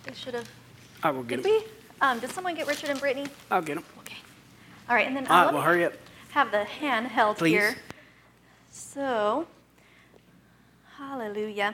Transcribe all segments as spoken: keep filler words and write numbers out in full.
They should have. I will get Did them. we? Um, did someone get Richard and Brittany? I'll get them. Okay. All right, and then All uh, right, well, hurry up. have the hand held Please. here. So, hallelujah.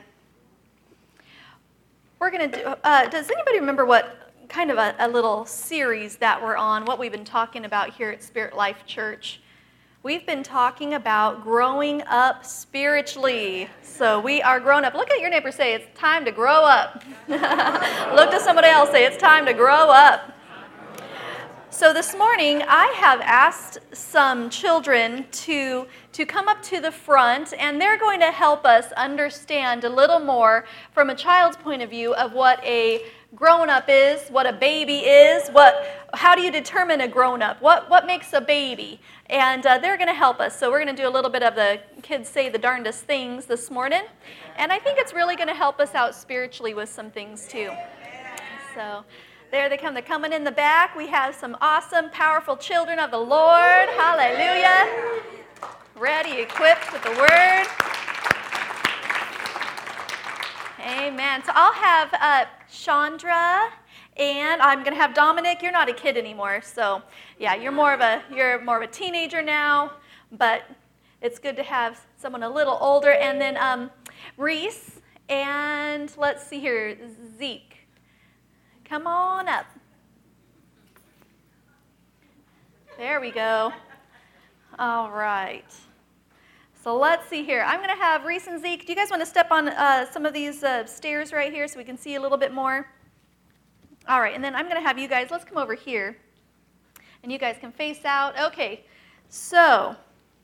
We're going to do, uh, does anybody remember what kind of a, a little series that we're on, what we've been talking about here at Spirit Life Church? We've been talking about growing up spiritually. So we are grown up. Look at your neighbor, say, it's time to grow up. Look to somebody else, say, it's time to grow up. So this morning, I have asked some children to, to come up to the front, and they're going to help us understand a little more from a child's point of view of what a grown-up is, what a baby is, what, how do you determine a grown-up, what, what makes a baby, and uh, they're going to help us. So we're going to do a little bit of the kids say the darndest things this morning, and I think it's really going to help us out spiritually with some things too. So there they come. They're coming in the back. We have some awesome, powerful children of the Lord. Hallelujah. Ready, equipped with the word. Amen. So I'll have uh, Chandra, and I'm going to have Dominic. You're not a kid anymore, so yeah, you're more of a you're more of a teenager now. But it's good to have someone a little older. And then um, Reese, and let's see here, Zeke. Come on up. There we go. All right. So let's see here. I'm going to have Reese and Zeke. Do you guys want to step on uh, some of these uh, stairs right here so we can see a little bit more? All right. And then I'm going to have you guys, let's come over here. And you guys can face out. Okay. So,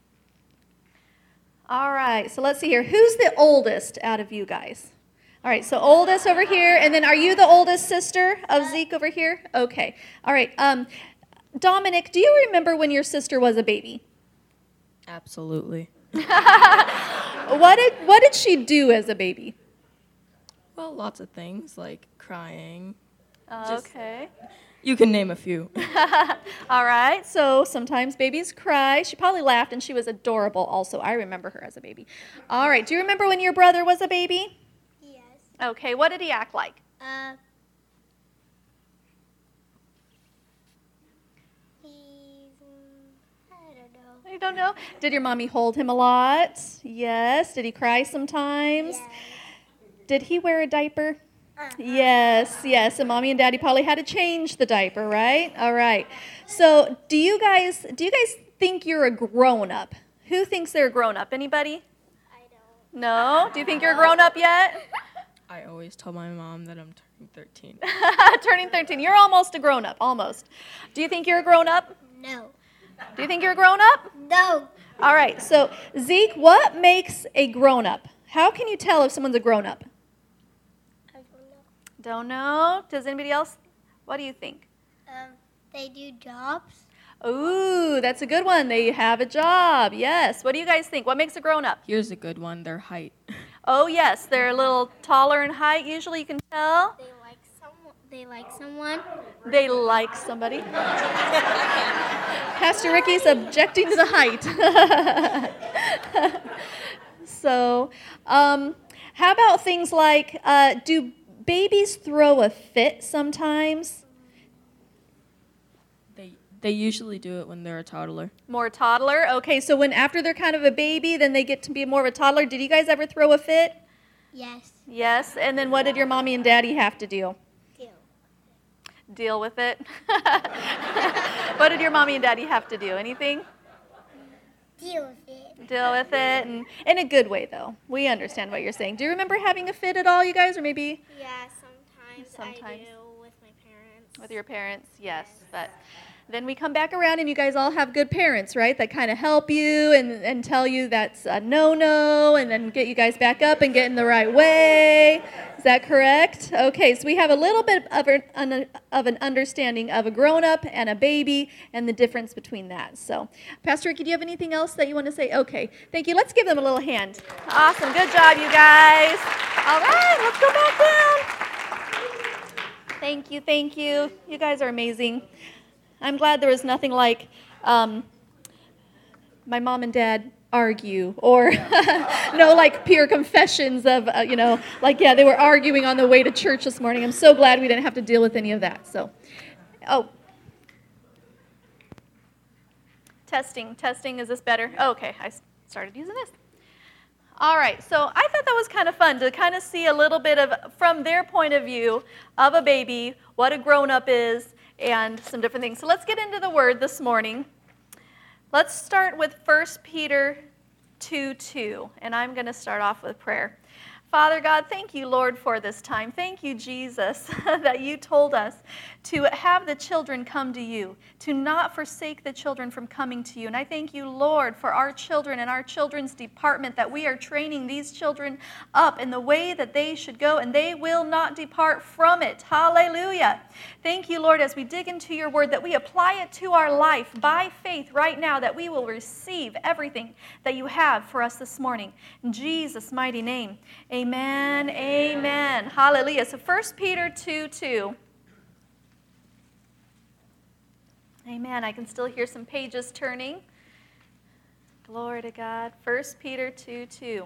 all right. So let's see here. Who's the oldest out of you guys? All right, so oldest over here, and then are you the oldest sister of Zeke over here? Okay. All right. Um, Dominic, do you remember when your sister was a baby? Absolutely. What did what did she do as a baby? Well, lots of things, like crying. Okay. You can name a few. All right, so sometimes babies cry. She probably laughed, and she was adorable also. I remember her as a baby. All right, do you remember when your brother was a baby? Okay, what did he act like? Uh, he's, I don't know. You don't know? Did your mommy hold him a lot? Yes. Did he cry sometimes? Yes. Did he wear a diaper? Uh-huh. Yes, yes. And mommy and daddy probably had to change the diaper, right? All right. So do you guys do you guys think you're a grown-up? Who thinks they're a grown-up? Anybody? I don't. No? Do you think you're a grown-up yet? I always tell my mom that I'm turning thirteen. Turning thirteen. You're almost a grown-up, almost. Do you think you're a grown-up? No. Do you think you're a grown-up? No. All right. So, Zeke, what makes a grown-up? How can you tell if someone's a grown-up? I don't know. Don't know. Does anybody else? What do you think? Um, they do jobs. Ooh, that's a good one. They have a job. Yes. What do you guys think? What makes a grown-up? Here's a good one, their height. Oh, yes. They're a little taller in height. Usually you can tell. They like someone. They like someone. They like somebody. Pastor Ricky's objecting to the height. So, um, how about things like, uh, do babies throw a fit sometimes? They they usually do it when they're a toddler. More toddler? Okay, so when after they're kind of a baby, then they get to be more of a toddler. Did you guys ever throw a fit? Yes. Yes. And then what did your mommy and daddy have to do? Deal. Deal with it? What did your mommy and daddy have to do? Anything? Deal with it. Deal with it, and in a good way, though. We understand what you're saying. Do you remember having a fit at all, you guys, or maybe Yeah, sometimes, Sometimes. I do with my parents. with your parents? Yes, but then we come back around, and you guys all have good parents, right, that kind of help you and, and tell you that's a no-no, and then get you guys back up and get in the right way. Is that correct? Okay, so we have a little bit of an, of an understanding of a grown-up and a baby and the difference between that. So, Pastor Ricky, do you have anything else that you want to say? Okay, thank you. Let's give them a little hand. Awesome. Good job, you guys. All right, let's go back down. Thank you, thank you. You guys are amazing. I'm glad there was nothing like um, my mom and dad argue, or no, like peer confessions of, uh, you know, like, yeah, they were arguing on the way to church this morning. I'm so glad we didn't have to deal with any of that. So, oh. Testing, testing, is this better? Oh, okay, I started using this. All right, so I thought that was kind of fun to kind of see a little bit of, from their point of view, of a baby, what a grown-up is, and some different things. So let's get into the Word this morning. Let's start with First Peter two two, and I'm going to start off with prayer. Father God, thank you, Lord, for this time. Thank you, Jesus, that you told us to have the children come to you, to not forsake the children from coming to you. And I thank you, Lord, for our children and our children's department, that we are training these children up in the way that they should go, and they will not depart from it. Hallelujah. Thank you, Lord, as we dig into your word, that we apply it to our life by faith right now, that we will receive everything that you have for us this morning. In Jesus' mighty name, amen, amen. Hallelujah. So First Peter two two. Amen. I can still hear some pages turning. Glory to God. First Peter two two.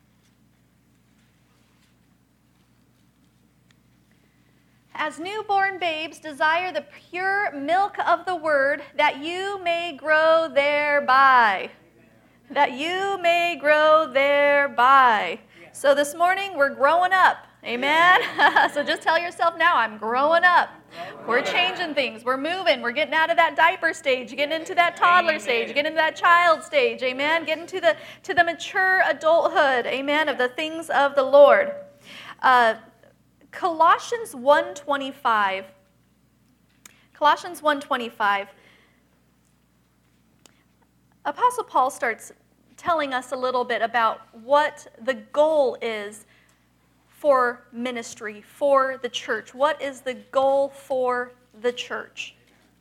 As newborn babes, desire the pure milk of the word, that you may grow thereby. That you may grow thereby. So this morning, we're growing up. Amen? So just tell yourself now, I'm growing up. We're changing things. We're moving. We're getting out of that diaper stage, getting into that toddler stage, getting into that child stage. Amen? Getting to the, to the mature adulthood. Amen? Of the things of the Lord. Uh, Colossians one twenty-five. Colossians one twenty-five. Apostle Paul starts telling us a little bit about what the goal is for ministry, for the church. What is the goal for the church?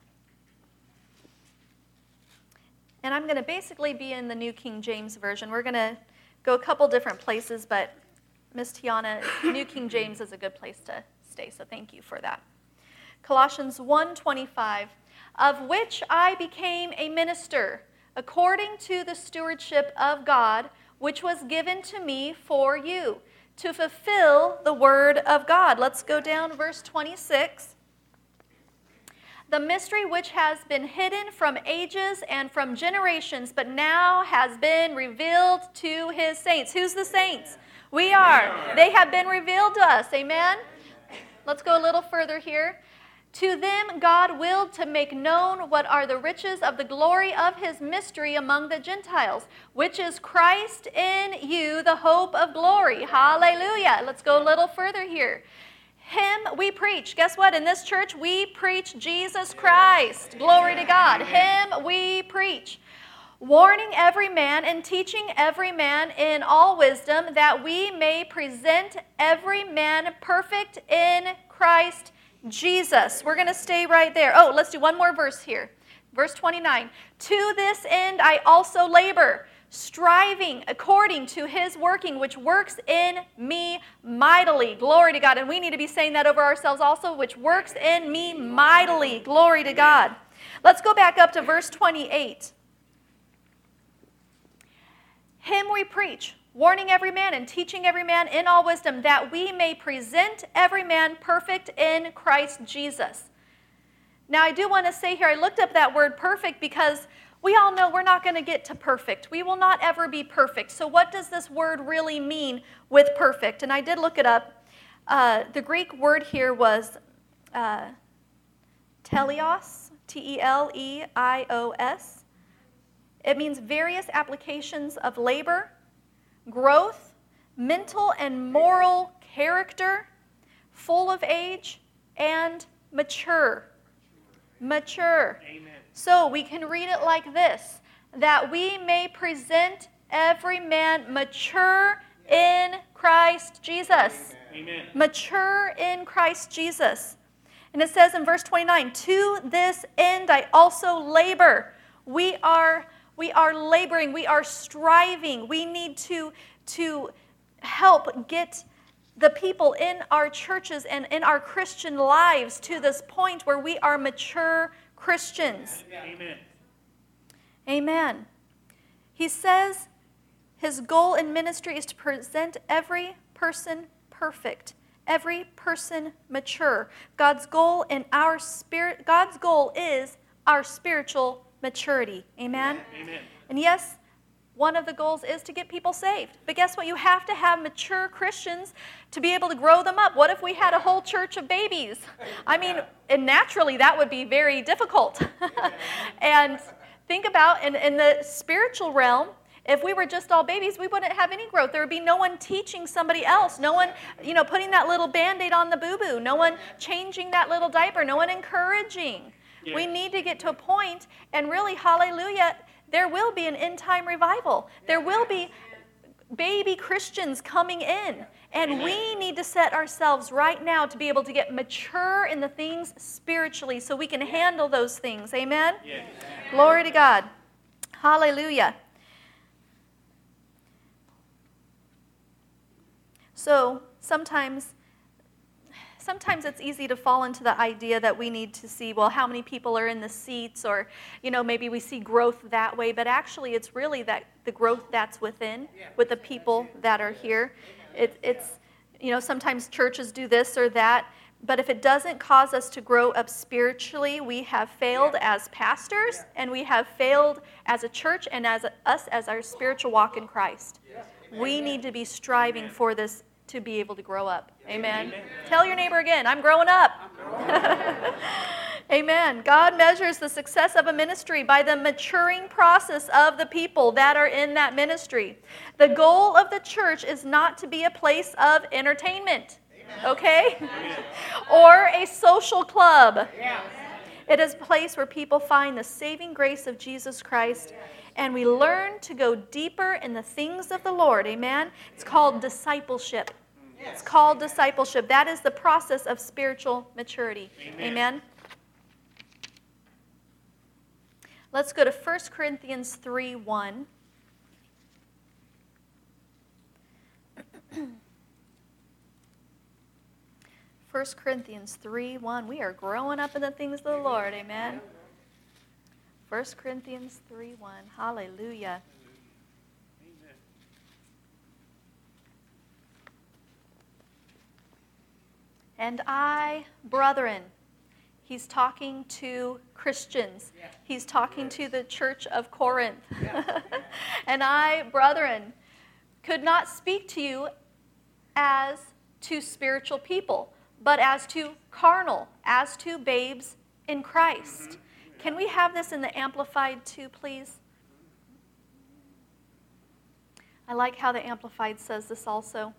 And I'm going to basically be in the New King James Version. We're going to go a couple different places, but Miss Tiana, New King James is a good place to stay, so thank you for that. Colossians one twenty-five, of which I became a minister, according to the stewardship of God, which was given to me for you, to fulfill the word of God. Let's go down verse twenty-six. The mystery which has been hidden from ages and from generations, but now has been revealed to his saints. Who's the saints? We are. They have been revealed to us. Amen? Let's go a little further here. To them God willed to make known what are the riches of the glory of his mystery among the Gentiles, which is Christ in you, the hope of glory. Hallelujah. Let's go a little further here. Him we preach. Guess what? In this church, we preach Jesus Christ. Glory to God. Him we preach. Warning every man and teaching every man in all wisdom, that we may present every man perfect in Christ Jesus. We're going to stay right there. Oh, let's do one more verse here. Verse twenty-nine. To this end I also labor, striving according to his working, which works in me mightily. Glory to God. And we need to be saying that over ourselves also, which works in me mightily. Glory to God. Let's go back up to verse twenty-eight. Him we preach, warning every man and teaching every man in all wisdom, that we may present every man perfect in Christ Jesus. Now, I do want to say here, I looked up that word perfect because we all know we're not going to get to perfect. We will not ever be perfect. So what does this word really mean with perfect? And I did look it up. Uh, the Greek word here was uh, teleos, T E L E I O S. It means various applications of labor, growth, mental and moral character, full of age, and mature. Mature. Amen. So we can read it like this, that we may present every man mature in Christ Jesus. Amen. Mature in Christ Jesus. And it says in verse twenty-nine, to this end I also labor. We are We are laboring, we are striving. We need to, to help get the people in our churches and in our Christian lives to this point where we are mature Christians. Amen. Amen. He says his goal in ministry is to present every person perfect, every person mature. God's goal in our spirit, God's goal is our spiritual maturity. Amen? Amen. And yes, one of the goals is to get people saved. But guess what? You have to have mature Christians to be able to grow them up. What if we had a whole church of babies? I mean, and naturally that would be very difficult. And think about in, in the spiritual realm, if we were just all babies, we wouldn't have any growth. There would be no one teaching somebody else. No one, you know, putting that little Band-Aid on the boo-boo. No one changing that little diaper. No one encouraging. Yeah. We need to get to a point, and really, hallelujah, there will be an end-time revival. There will be baby Christians coming in. And we need to set ourselves right now to be able to get mature in the things spiritually so we can handle those things. Amen? Yes. Glory to God. Hallelujah. So sometimes, sometimes it's easy to fall into the idea that we need to see, well, how many people are in the seats, or, you know, maybe we see growth that way, but actually it's really that the growth that's within, with the people that are here. It, it's, you know, sometimes churches do this or that, but if it doesn't cause us to grow up spiritually, we have failed as pastors, and we have failed as a church and as a, us as our spiritual walk in Christ. We need to be striving for this to be able to grow up. Amen. Amen. Tell your neighbor again, I'm growing up. I'm growing up. Amen. God measures the success of a ministry by the maturing process of the people that are in that ministry. The goal of the church is not to be a place of entertainment, okay? Or a social club. It is a place where people find the saving grace of Jesus Christ, and we learn to go deeper in the things of the Lord. Amen? It's called discipleship. It's called discipleship. That is the process of spiritual maturity. Amen? Amen? Let's go to First Corinthians three one. First Corinthians three one. We are growing up in the things of the Lord. Amen? First Corinthians three one. Hallelujah. Amen. And I, brethren, he's talking to Christians. He's talking to the church of Corinth. And I, brethren, could not speak to you as to spiritual people, but as to carnal, as to babes in Christ. Can we have this in the Amplified too, please? I like how the Amplified says this also.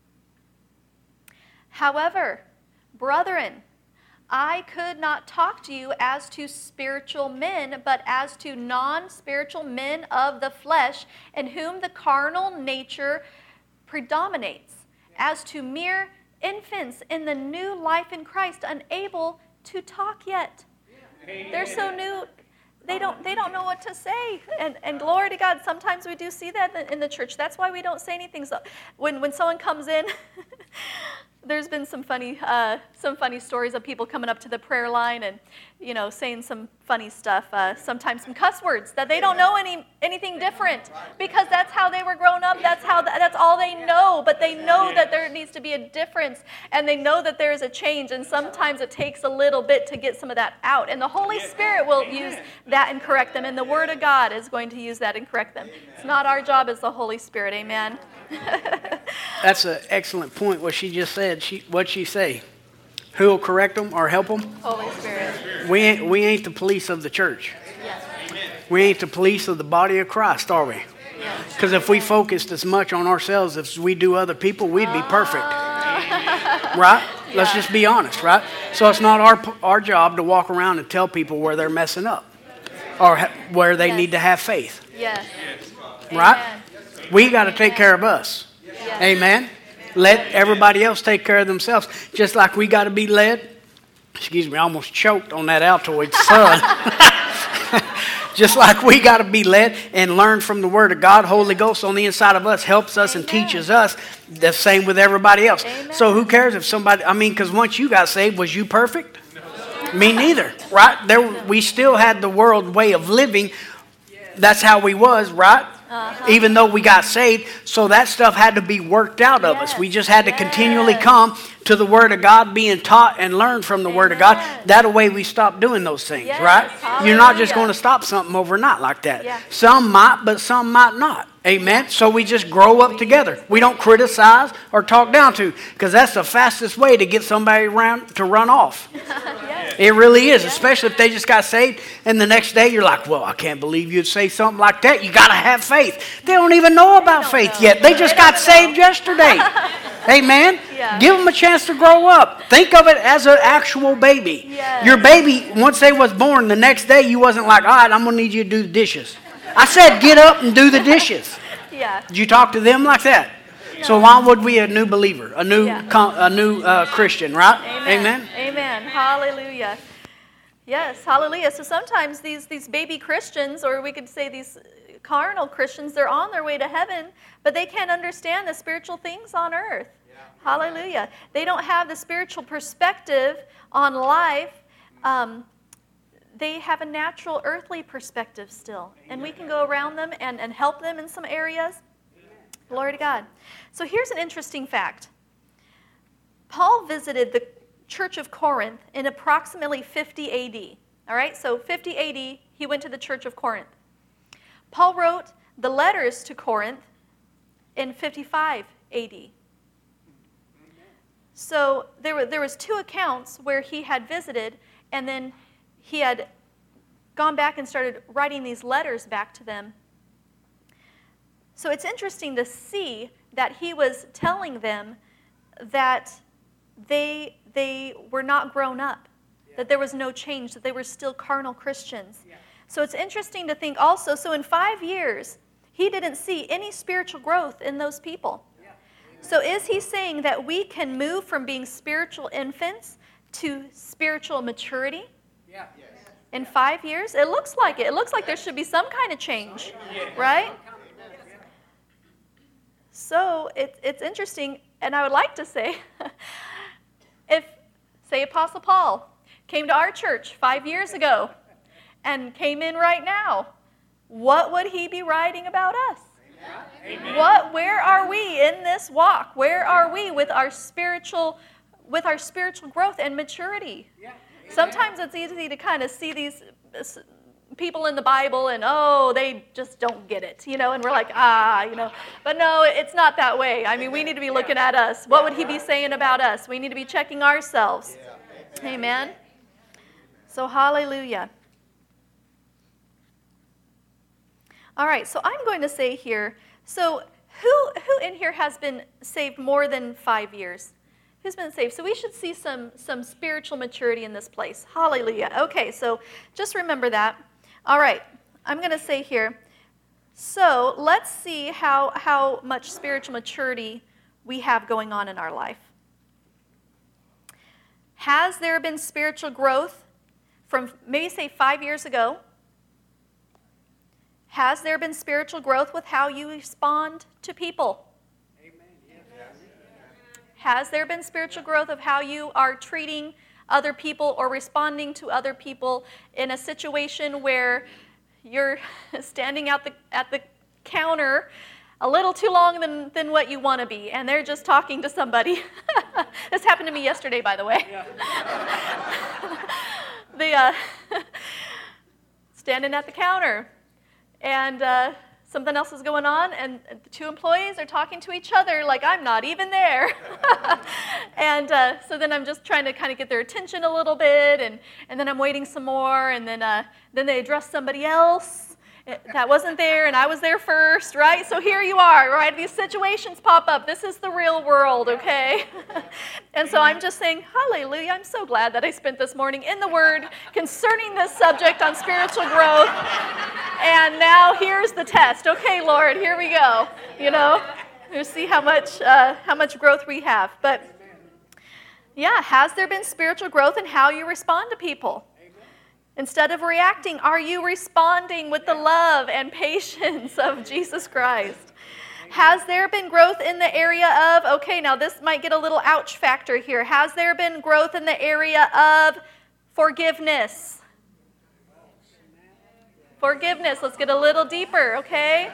However, brethren, I could not talk to you as to spiritual men, but as to non-spiritual men of the flesh, in whom the carnal nature predominates, as to mere infants in the new life in Christ, unable to talk yet. They're so new, they don't they don't know what to say. And and glory to God, sometimes we do see that in the church. That's why we don't say anything. So when, when someone comes in, there's been some funny uh, some funny stories of people coming up to the prayer line and, you know, saying some funny stuff. Uh, sometimes some cuss words that they don't know any anything different, because that's how they were grown up. That's how that's all they know. But they know that there needs to be a difference, and they know that there is a change. And sometimes it takes a little bit to get some of that out. And the Holy Spirit will use that and correct them. And the Word of God is going to use that and correct them. It's not our job as the Holy Spirit. Amen. That's an excellent point, what she just said. She, what'd she say? Who will correct them or help them? Holy Spirit. We ain't, we ain't the police of the church. Yes. We ain't the police of the body of Christ, are we? Because if we focused as much on ourselves as we do other people, we'd be perfect. Right? Yeah. Let's just be honest, right? So it's not our our job to walk around and tell people where they're messing up or ha- where they yes. need to have faith. Yes. Right? Amen. We got to take care of us. Yes. Amen. Let everybody else take care of themselves. Just like we got to be led. Excuse me, I almost choked on that Altoid Sun. Just like we got to be led and learn from the Word of God. Holy Ghost on the inside of us helps us and Amen. teaches us. The same with everybody else. Amen. So who cares if somebody, I mean, because once you got saved, was you perfect? No. Me neither, right? There, we still had the world way of living. That's how we was, right? Uh-huh. Even though we got saved, so that stuff had to be worked out of Yes. us. We just had to Yes. continually come to the Word of God, being taught and learn from the Word of God. Amen. That way we stop doing those things, Yes. right? You're not just Hallelujah. going to stop something overnight like that. Yeah. Some might, but some might not. Amen. So we just grow up together. We don't criticize or talk down to, because that's the fastest way to get somebody around to run off. Yes. It really is, especially if they just got saved and the next day you're like, well, I can't believe you'd say something like that. You got to have faith. They don't even know about don't faith know. yet. They just They got don't saved know. yesterday. Amen. Yeah. Give them a chance to grow up. Think of it as an actual baby. Yes. Your baby, once they was born, the next day you wasn't like, all right, I'm going to need you to do the dishes. I said, get up and do the dishes. Yeah. Did you talk to them like that? So why would we a new believer, a new Yeah. con- a new uh, Christian, right? Amen. Amen. Amen. Hallelujah. Yes, hallelujah. So sometimes these, these baby Christians, or we could say these carnal Christians, they're on their way to heaven, but they can't understand the spiritual things on earth. Hallelujah. They don't have the spiritual perspective on life. Um, they have a natural earthly perspective still. And we can go around them and, and help them in some areas. Glory to God. So here's an interesting fact. Paul visited the church of Corinth in approximately fifty A D. All right, so fifty A D, he went to the church of Corinth. Paul wrote the letters to Corinth in fifty-five A D. So there were there was two accounts where he had visited, and then he had gone back and started writing these letters back to them. So it's interesting to see that he was telling them that they they were not grown up, yeah. that there was no change, that they were still carnal Christians. Yeah. So it's interesting to think also, so in five years, he didn't see any spiritual growth in those people. Yeah. So is he saying that we can move from being spiritual infants to spiritual maturity? Yeah. Yes. In five years? It looks like it. It looks like there should be some kind of change, right? So it, it's interesting, and I would like to say, if, say, Apostle Paul came to our church five years ago and came in right now, what would he be writing about us? Amen. What? Where are we in this walk? Where are we with our spiritual, with our spiritual growth and maturity? Sometimes it's easy to kind of see these people in the Bible and, oh, they just don't get it, you know, and we're like, ah, you know. But no, it's not that way. I mean, we need to be looking at us. What would he be saying about us? We need to be checking ourselves. Amen. So hallelujah. All right, so I'm going to say here, so who who in here has been saved more than five years? Who's been saved? So we should see some, some spiritual maturity in this place. Hallelujah. Okay, so just remember that. All right, I'm going to say here, so let's see how, how much spiritual maturity we have going on in our life. Has there been spiritual growth from maybe say five years ago? Has there been spiritual growth with how you respond to people? Has there been spiritual growth of how you are treating other people or responding to other people in a situation where you're standing at the at the counter a little too long than, than what you want to be, and they're just talking to somebody? This happened to me yesterday, by the way. Yeah. the uh, standing at the counter, and uh, something else is going on, and the two employees are talking to each other like I'm not even there. and uh, so then I'm just trying to kind of get their attention a little bit, and, and then I'm waiting some more, and then uh, then they address somebody else that wasn't there, and I was there first, right? So here you are, right? These situations pop up. This is the real world, okay? And so I'm just saying, hallelujah, I'm so glad that I spent this morning in the Word concerning this subject on spiritual growth. And now here's the test. Okay, Lord, here we go. You know, we'll see how much uh, how much growth we have. But yeah, has there been spiritual growth in how you respond to people? Instead of reacting, are you responding with the love and patience of Jesus Christ? Has there been growth in the area of, okay, now this might get a little ouch factor here. Has there been growth in the area of forgiveness? Forgiveness. Let's get a little deeper, okay?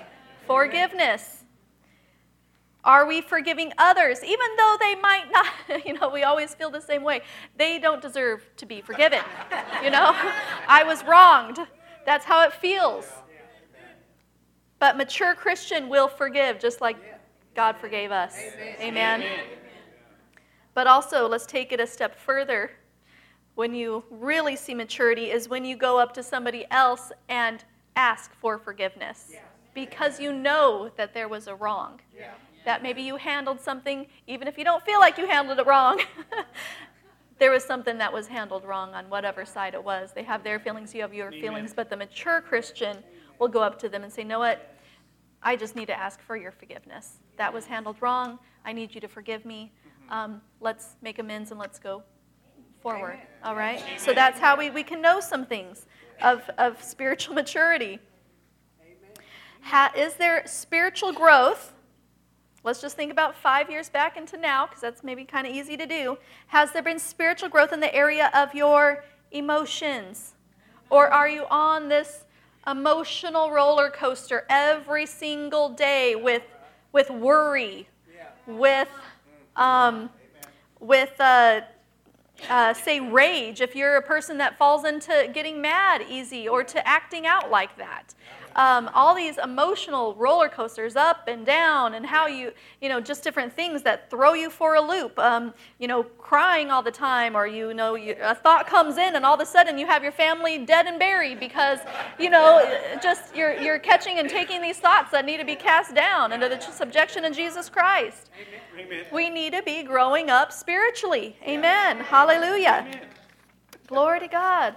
Forgiveness. Are we forgiving others, even though they might not, you know, we always feel the same way. They don't deserve to be forgiven, you know. I was wronged. That's how it feels. But mature Christian will forgive, just like God forgave us. Amen. Amen. But also, let's take it a step further. When you really see maturity is when you go up to somebody else and ask for forgiveness. Because you know that there was a wrong. That maybe you handled something, even if you don't feel like you handled it wrong. There was something that was handled wrong on whatever side it was. They have their feelings, you have your Amen. Feelings. But the mature Christian will go up to them and say, you know what? I just need to ask for your forgiveness. That was handled wrong. I need you to forgive me. Um, let's make amends and let's go forward. Amen. All right? Amen. So that's how we, we can know some things of, of spiritual maturity. Ha, is there spiritual growth? Let's just think about five years back into now, because that's maybe kind of easy to do. Has there been spiritual growth in the area of your emotions? Or are you on this emotional roller coaster every single day with, with worry, with, um, with uh, uh, say, rage, if you're a person that falls into getting mad easy or to acting out like that? Um, all these emotional roller coasters up and down, and how you, you know, just different things that throw you for a loop. Um, you know, crying all the time, or you know, you, a thought comes in, and all of a sudden you have your family dead and buried because, you know, just you're you're catching and taking these thoughts that need to be cast down under the subjection of Jesus Christ. Amen. We need to be growing up spiritually. Amen. Yeah. Hallelujah. Amen. Glory to God.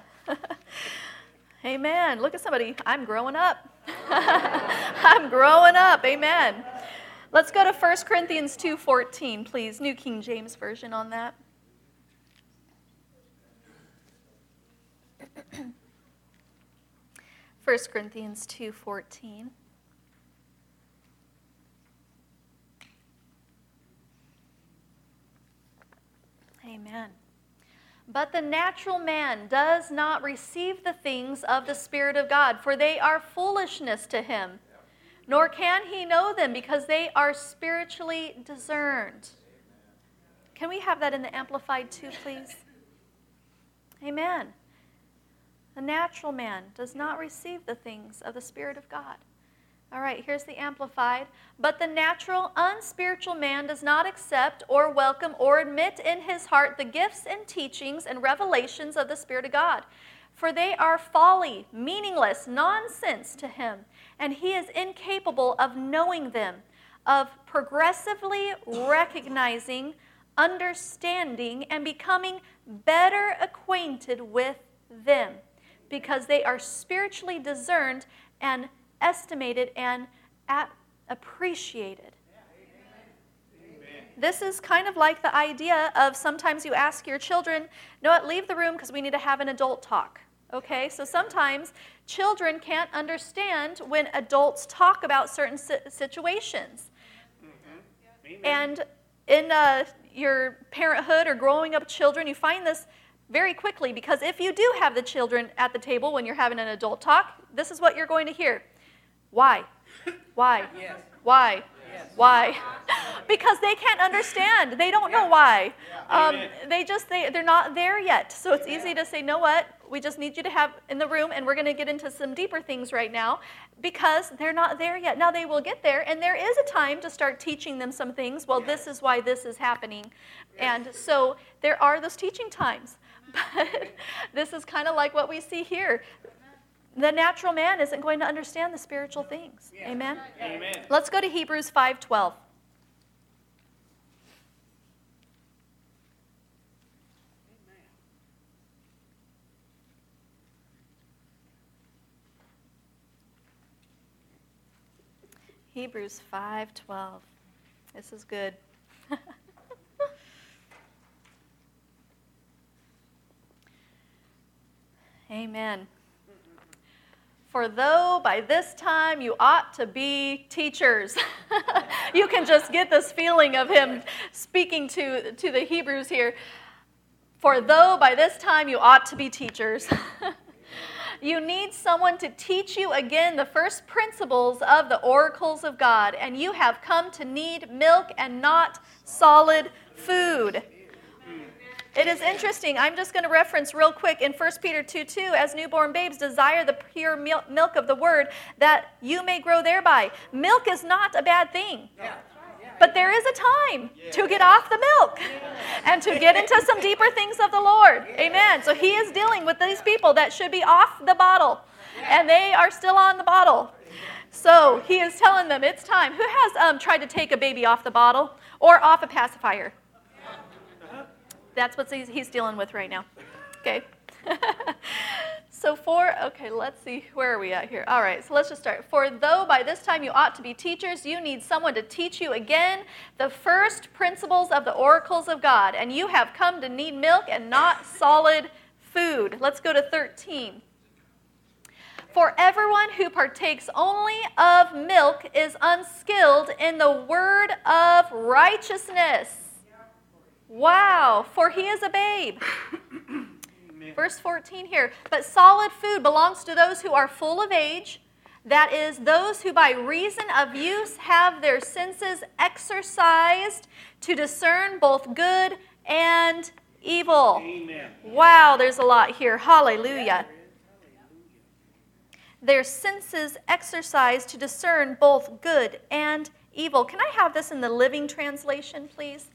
Amen. Look at somebody. I'm growing up. I'm growing up. Amen. Let's go to First Corinthians two fourteen, please. New King James Version on that. First Corinthians two fourteen. Amen. But the natural man does not receive the things of the Spirit of God, for they are foolishness to him. Nor can he know them, because they are spiritually discerned. Can we have that in the Amplified too, please? Amen. The natural man does not receive the things of the Spirit of God. All right, here's the Amplified. But the natural, unspiritual man does not accept or welcome or admit in his heart the gifts and teachings and revelations of the Spirit of God. For they are folly, meaningless, nonsense to him, and he is incapable of knowing them, of progressively recognizing, understanding, and becoming better acquainted with them, because they are spiritually discerned and estimated and appreciated. Amen. This is kind of like the idea of sometimes you ask your children, no, what, leave the room because we need to have an adult talk. Okay, so sometimes children can't understand when adults talk about certain situations. Mm-hmm. And in uh, your parenthood or growing up children, you find this very quickly, because if you do have the children at the table when you're having an adult talk, this is what you're going to hear. Why? Why? Yes. Why? Yes. Why? Because they can't understand. They don't know why. Um, they just, they, they're not there yet. So it's easy to say, know what? We just need you to have in the room, and we're going to get into some deeper things right now, because they're not there yet. Now they will get there, and there is a time to start teaching them some things. Well, this is why this is happening. And so there are those teaching times. But this is kind of like what we see here. The natural man isn't going to understand the spiritual things. Yeah. Amen? Amen. Let's go to Hebrews five twelve. Hebrews five twelve. This is good. Amen. For though by this time you ought to be teachers. You can just get this feeling of him speaking to, to the Hebrews here. For though by this time you ought to be teachers. You need someone to teach you again the first principles of the oracles of God, and you have come to need milk and not solid food. It is interesting. I'm just going to reference real quick in First Peter two two, as newborn babes desire the pure milk of the word, that you may grow thereby. Milk is not a bad thing. But there is a time to get off the milk and to get into some deeper things of the Lord. Amen. So he is dealing with these people that should be off the bottle, and they are still on the bottle. So he is telling them it's time. Who has um, tried to take a baby off the bottle or off a pacifier? That's what he's, he's dealing with right now. Okay. So for, okay, let's see, where are we at here? All right, so let's just start. For though by this time you ought to be teachers, you need someone to teach you again the first principles of the oracles of God, and you have come to need milk and not solid food. Let's go to thirteen. For everyone who partakes only of milk is unskilled in the word of righteousness. Wow, for he is a babe. Verse fourteen here, but solid food belongs to those who are full of age, that is, those who by reason of use have their senses exercised to discern both good and evil. Amen. Wow, there's a lot here. Hallelujah. Their senses exercised to discern both good and evil. Can I have this in the Living Translation, please?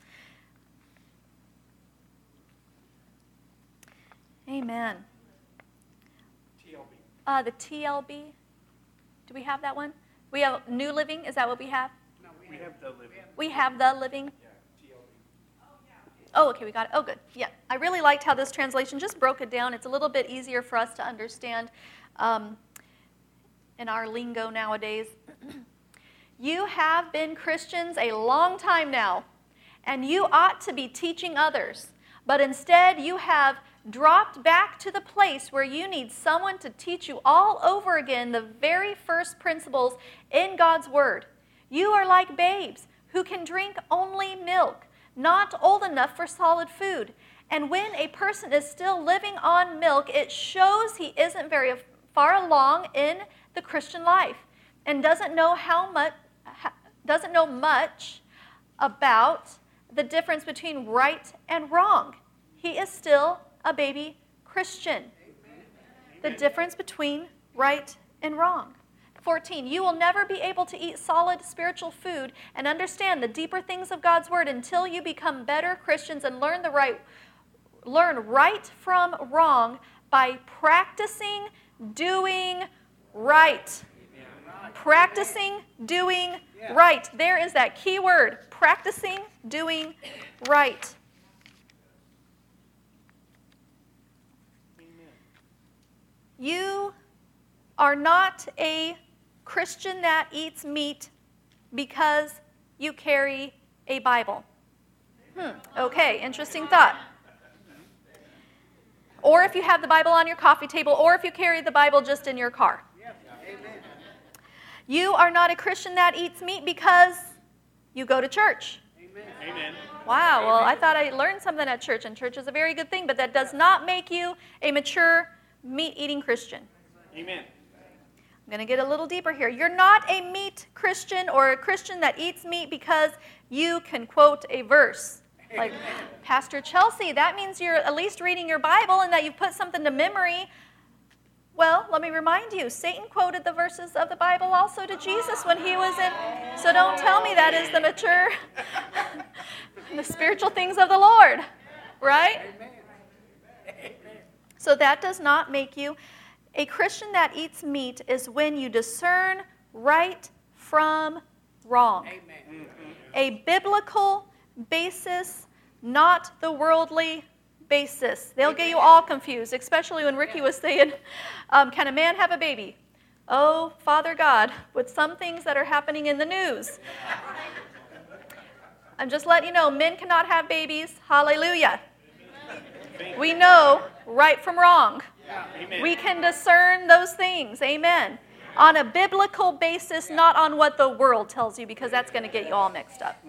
Amen. T L B. Uh, the T L B. Do we have that one? We have New Living. Is that what we have? No, we have the Living. We have the Living. Yeah, T L B. Oh, okay, we got it. Oh, good. Yeah, I really liked how this translation just broke it down. It's a little bit easier for us to understand um, in our lingo nowadays. You have been Christians a long time now, and you ought to be teaching others, but instead you have dropped back to the place where you need someone to teach you all over again the very first principles in God's Word. You are like babes who can drink only milk, not old enough for solid food. And when a person is still living on milk, it shows he isn't very far along in the Christian life and doesn't know how much, doesn't know much about the difference between right and wrong. He is still a baby Christian. The difference between right and wrong. fourteen, you will never be able to eat solid spiritual food and understand the deeper things of God's Word until you become better Christians and learn the right, learn right from wrong by practicing doing right. Practicing doing right. There is that key word, practicing doing right. You are not a Christian that eats meat because you carry a Bible. Hmm, okay, interesting thought. Or if you have the Bible on your coffee table, or if you carry the Bible just in your car. You are not a Christian that eats meat because you go to church. Amen. Wow, well, I thought I learned something at church, and church is a very good thing, but that does not make you a mature meat-eating Christian. Amen. I'm going to get a little deeper here. You're not a meat Christian or a Christian that eats meat because you can quote a verse. Like, Pastor Chelsea, that means you're at least reading your Bible and that you've put something to memory. Well, let me remind you, Satan quoted the verses of the Bible also to Jesus when he was in. So don't tell me that is the mature, the spiritual things of the Lord, right? So that does not make you a Christian that eats meat is when you discern right from wrong. Amen. A biblical basis, not the worldly basis. They'll get you all confused, especially when Ricky was saying, um, can a man have a baby? Oh, Father God, with some things that are happening in the news. I'm just letting you know, men cannot have babies. Hallelujah. We know right from wrong. Amen. We can discern those things. Amen. On a biblical basis, not on what the world tells you, because that's going to get you all mixed up.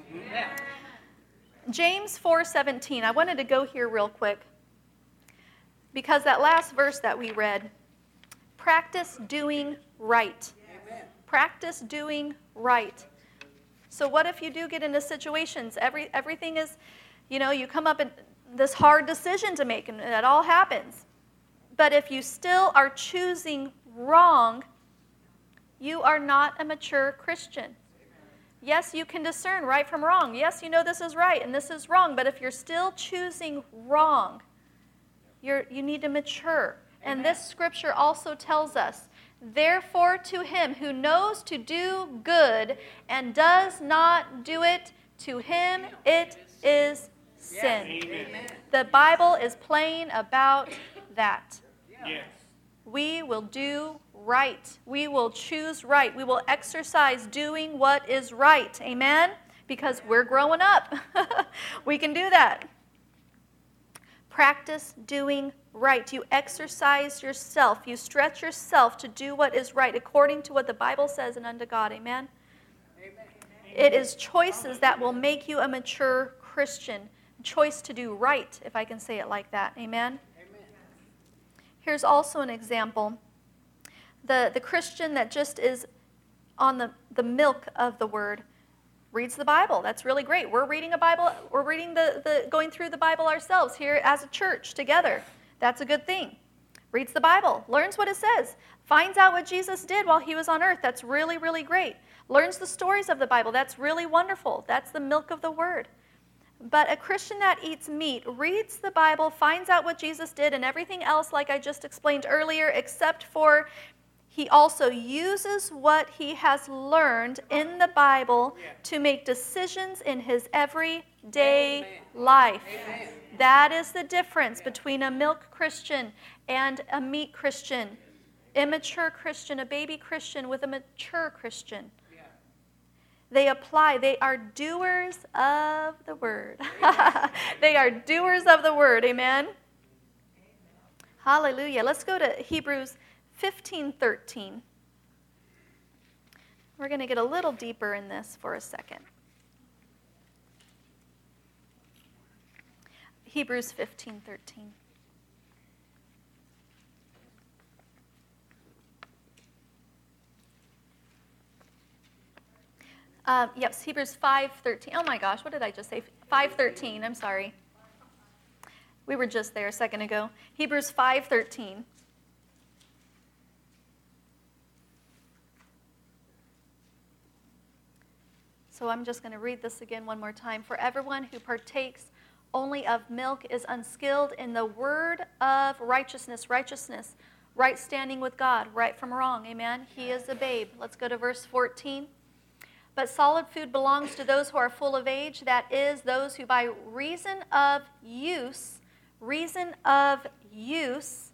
James four seventeen. I wanted to go here real quick because that last verse that we read practice doing right. Amen. Practice doing right. So what if you do get into situations, every everything is, you know, you come up in this hard decision to make, and that all happens. But if you still are choosing wrong, you are not a mature Christian. Yes, you can discern right from wrong. Yes, you know this is right and this is wrong. But if you're still choosing wrong, you're, you need to mature. And this scripture also tells us, therefore to him who knows to do good and does not do it, to him it is sin. Amen. The Bible is plain about that. Yes. We will do right. We will choose right. We will exercise doing what is right. Amen? Because we're growing up. We can do that. Practice doing right. You exercise yourself. You stretch yourself to do what is right according to what the Bible says and unto God. Amen? Amen. It is choices that will make you a mature Christian. Choice to do right, if I can say it like that. Amen? Amen. Here's also an example. The, the Christian that just is on the, the milk of the word reads the Bible. That's really great. We're reading a Bible. We're reading the, the going through the Bible ourselves here as a church together. That's a good thing. Reads the Bible. Learns what it says. Finds out what Jesus did while he was on earth. That's really, really great. Learns the stories of the Bible. That's really wonderful. That's the milk of the word. But a Christian that eats meat reads the Bible, finds out what Jesus did and everything else like I just explained earlier, except for he also uses what he has learned in the Bible to make decisions in his everyday Amen. Life. Amen. That is the difference between a milk Christian and a meat Christian. Immature Christian, a baby Christian with a mature Christian. They apply. They are doers of the word. They are doers of the word. Amen? Amen? Hallelujah. Let's go to Hebrews fifteen thirteen. We're going to get a little deeper in this for a second. Hebrews fifteen thirteen. Uh, yes, Hebrews five thirteen. Oh my gosh, what did I just say? five thirteen, I'm sorry. We were just there a second ago. Hebrews five thirteen. So I'm just going to read this again one more time. For everyone who partakes only of milk is unskilled in the word of righteousness. Righteousness, right standing with God, right from wrong. Amen? He is a babe. Let's go to verse fourteen. But solid food belongs to those who are full of age, that is, those who by reason of use, reason of use,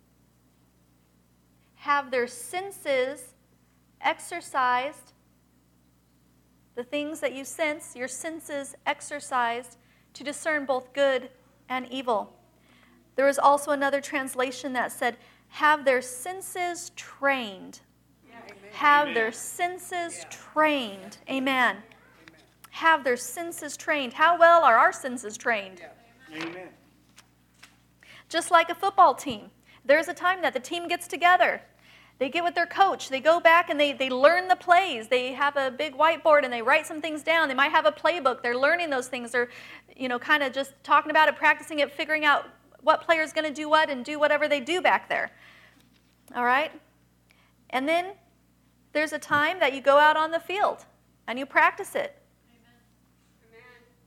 have their senses exercised, the things that you sense, your senses exercised to discern both good and evil. There is also another translation that said, have their senses trained. Have Amen. Their senses yeah. trained. Amen. Amen. Have their senses trained. How well are our senses trained? Yeah. Amen. Just like a football team. There's a time that the team gets together. They get with their coach. They go back and they, they learn the plays. They have a big whiteboard and they write some things down. They might have a playbook. They're learning those things. They're, you know, kind of just talking about it, practicing it, figuring out what player's going to do what and do whatever they do back there. All right? And then there's a time that you go out on the field and you practice it. Amen.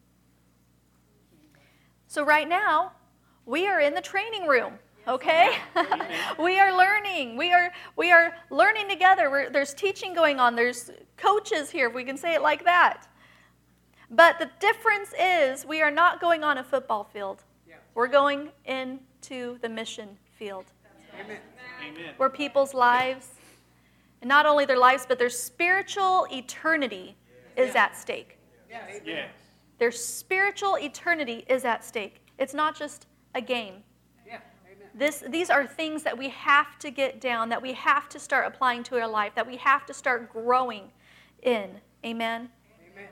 So right now, we are in the training room, okay? We are learning. We are we are learning together. We're, there's teaching going on. There's coaches here, if we can say it like that. But the difference is we are not going on a football field. We're going into the mission field. Amen. Where people's lives, and not only their lives, but their spiritual eternity is at stake. Yes. Their spiritual eternity is at stake. It's not just a game. Yeah. This, these are things that we have to get down, that we have to start applying to our life, that we have to start growing in. Amen? Amen.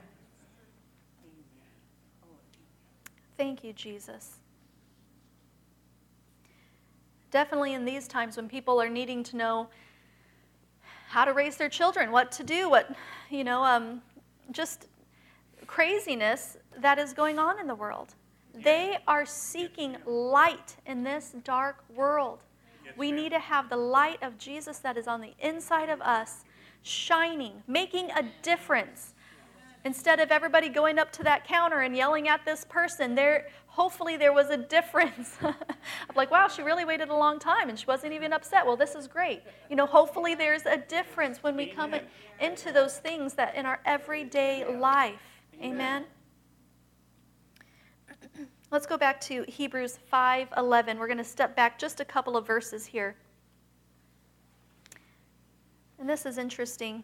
Thank you, Jesus. Definitely in these times when people are needing to know how to raise their children, what to do, what, you know, um, just craziness that is going on in the world. They are seeking light in this dark world. We need to have the light of Jesus that is on the inside of us, shining, making a difference. Instead of everybody going up to that counter and yelling at this person, there, hopefully there was a difference. I'm like, wow, she really waited a long time and she wasn't even upset. Well, this is great. You know, hopefully there's a difference when we come in, into those things that in our everyday life. Amen. Let's go back to Hebrews five eleven. We're going to step back just a couple of verses here. And this is interesting.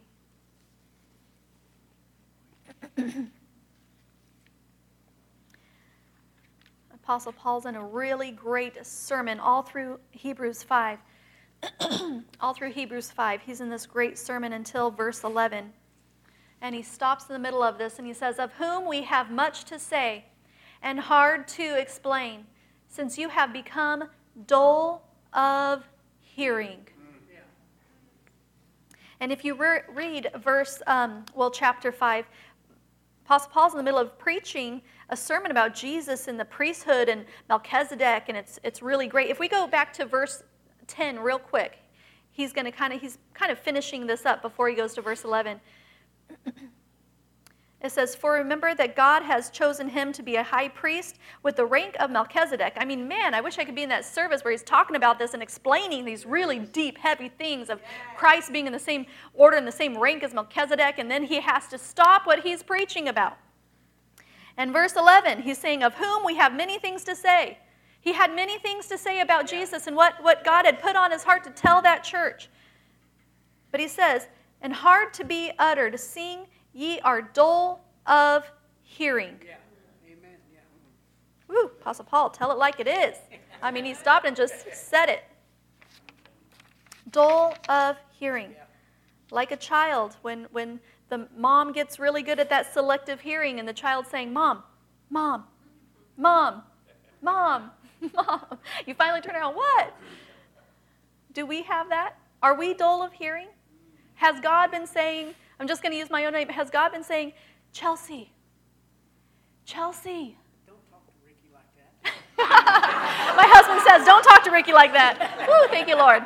Apostle Paul's in a really great sermon all through Hebrews five. all through Hebrews five. He's in this great sermon until verse eleven. And he stops in the middle of this and he says, "Of whom we have much to say and hard to explain, since you have become dull of hearing." And if you re- read verse, um, well, chapter five, Apostle Paul's in the middle of preaching a sermon about Jesus and the priesthood and Melchizedek, and it's it's really great. If we go back to verse ten real quick, he's going to kind of he's kind of finishing this up before he goes to verse eleven. It says, "For remember that God has chosen him to be a high priest with the rank of Melchizedek." I mean, man, I wish I could be in that service where he's talking about this and explaining these really deep, heavy things of Christ being in the same order and the same rank as Melchizedek, and then he has to stop what he's preaching about. And verse eleven, he's saying, "Of whom we have many things to say." He had many things to say about Jesus and what, what God had put on his heart to tell that church. But he says, "And hard to be uttered, seeing ye are dull of hearing." Yeah. Amen. Yeah. Woo, Apostle Paul, tell it like it is. I mean, he stopped and just said it. Dull of hearing. Like a child, when, when the mom gets really good at that selective hearing and the child's saying, "Mom, Mom, Mom, Mom, Mom." You finally turn around, "What?" Do we have that? Are we dull of hearing? Has God been saying, I'm just going to use my own name, has God been saying, "Chelsea, Chelsea"? Don't talk to Ricky like that. My husband says, "Don't talk to Ricky like that." Woo, thank you, Lord.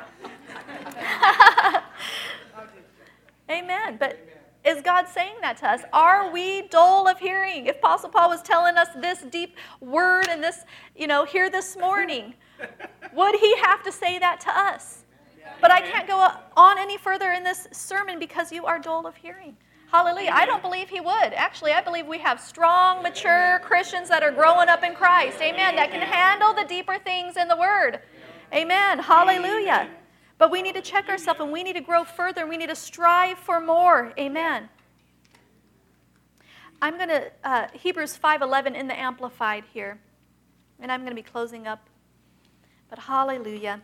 Amen. But is God saying that to us? Are we dull of hearing? If Apostle Paul was telling us this deep word and this, you know, here this morning, would he have to say that to us? But I can't go on any further in this sermon because you are dull of hearing. Hallelujah. I don't believe he would. Actually, I believe we have strong, mature Christians that are growing up in Christ. Amen. That can handle the deeper things in the Word. Amen. Hallelujah. But we need to check ourselves and we need to grow further and we need to strive for more. Amen. I'm going to, uh, Hebrews five eleven in the Amplified here. And I'm going to be closing up. But hallelujah.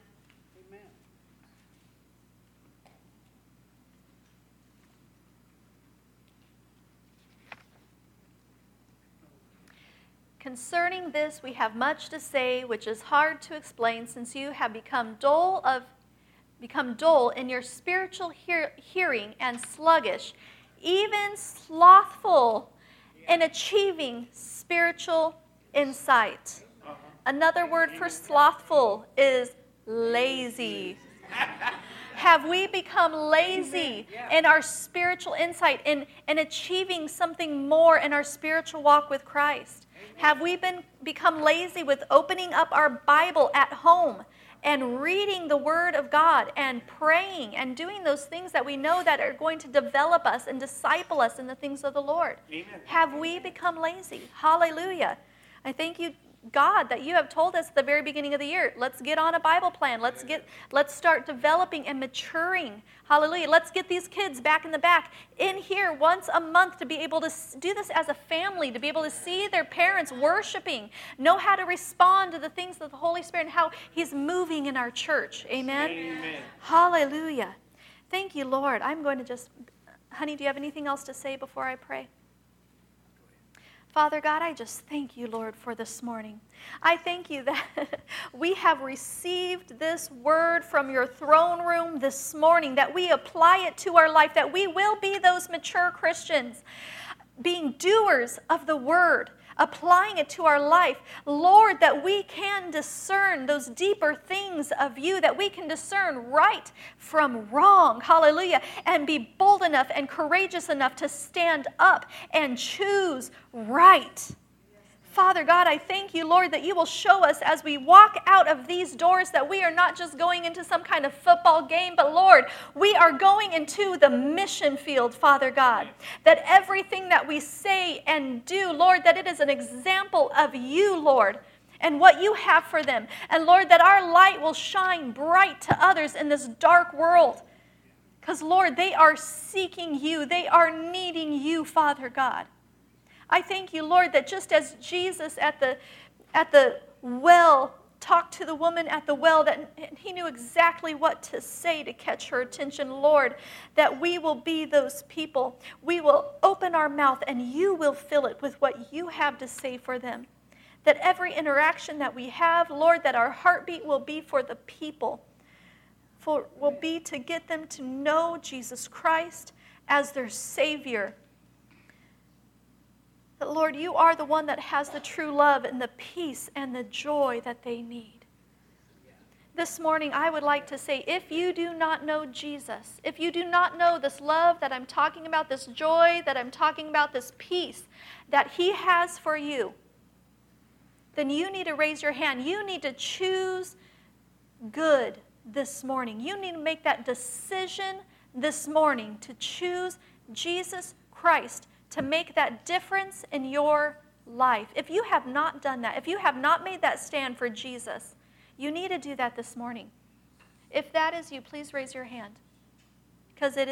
"Concerning this we have much to say, which is hard to explain, since you have become dull of become dull in your spiritual hear, hearing and sluggish, even slothful in achieving spiritual insight." Another word for slothful is lazy. Have we become lazy in our spiritual insight, in, in achieving something more in our spiritual walk with Christ? Have we been become lazy with opening up our Bible at home and reading the Word of God and praying and doing those things that we know that are going to develop us and disciple us in the things of the Lord? Amen. Have we become lazy? Hallelujah. I thank you, God, that you have told us at the very beginning of the year, let's get on a Bible plan. Let's get, let's start developing and maturing. Hallelujah. Let's get these kids back in the back in here once a month to be able to do this as a family, to be able to see their parents worshiping, know how to respond to the things of the Holy Spirit and how He's moving in our church. Amen? Amen. Hallelujah. Thank you, Lord. I'm going to just, honey, do you have anything else to say before I pray? Father God, I just thank you, Lord, for this morning. I thank you that we have received this word from your throne room this morning, that we apply it to our life, that we will be those mature Christians, being doers of the word, applying it to our life. Lord, that we can discern those deeper things of you, that we can discern right from wrong, hallelujah, and be bold enough and courageous enough to stand up and choose right. Father God, I thank you, Lord, that you will show us as we walk out of these doors that we are not just going into some kind of football game, but Lord, we are going into the mission field, Father God. That everything that we say and do, Lord, that it is an example of you, Lord, and what you have for them. And Lord, that our light will shine bright to others in this dark world. Because Lord, they are seeking you. They are needing you, Father God. I thank you, Lord, that just as Jesus at the at the well talked to the woman at the well, that he knew exactly what to say to catch her attention, Lord, that we will be those people. We will open our mouth and you will fill it with what you have to say for them. That every interaction that we have, Lord, that our heartbeat will be for the people, for will be to get them to know Jesus Christ as their Savior. That, Lord, you are the one that has the true love and the peace and the joy that they need. This morning, I would like to say, if you do not know Jesus, if you do not know this love that I'm talking about, this joy that I'm talking about, this peace that he has for you, then you need to raise your hand. You need to choose good this morning. You need to make that decision this morning to choose Jesus Christ, to make that difference in your life. If you have not done that, if you have not made that stand for Jesus, you need to do that this morning. If that is you, please raise your hand, because it is